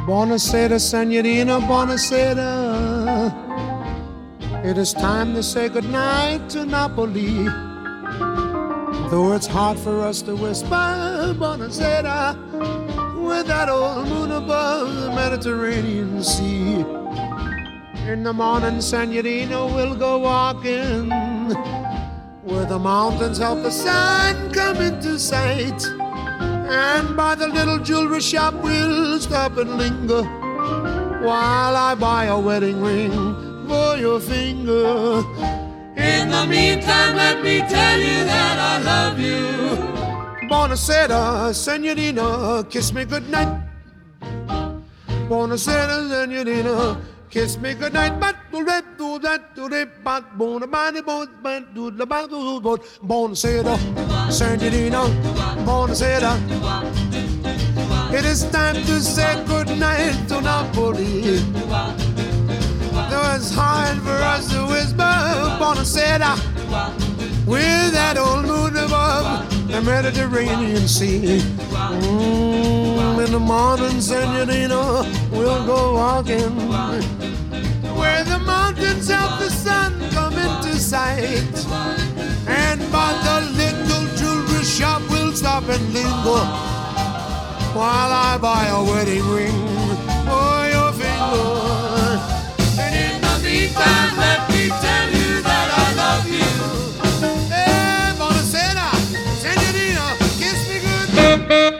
Buonasera, Signorina, buonasera. It is time to say goodnight to Napoli. Though it's hard for us to whisper buonasera with that old moon above the Mediterranean Sea. In the morning, Signorina, we'll go walking where the mountains help the sun come into sight. And by the little jewelry shop we'll stop and linger while I buy a wedding ring for your finger. In the meantime, let me tell you that I love you. Buonasera, Signorina, kiss me goodnight. Buonasera, Signorina, kiss me goodnight. Buonasera, Signorina, buonasera. It is time to say goodnight to Napoli. Though it's hard for us to whisper buonasera with that old moon above the Mediterranean Sea. In the morning, Signorina, we'll go walking where the mountains help the sun come into sight. And by the little jewelry shop we'll stop and linger while I buy a wedding ring for your finger. And in the meantime, let me tell you that I love you. Hey, buonasera, Signorina, kiss me good.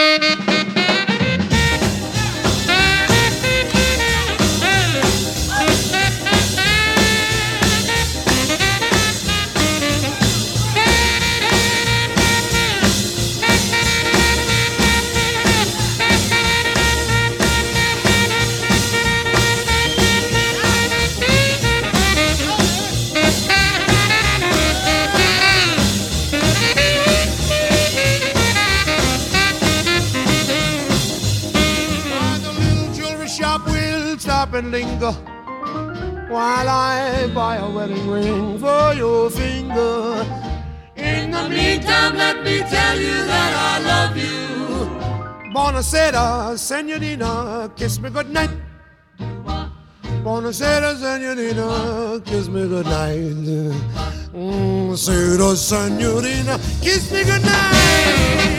And linger while I buy a wedding ring for your finger. In the meantime, let me tell you that I love you. Buonasera, Signorina, kiss me goodnight. Buonasera, Signorina, kiss me goodnight. Buonasera, Signorina, kiss me goodnight.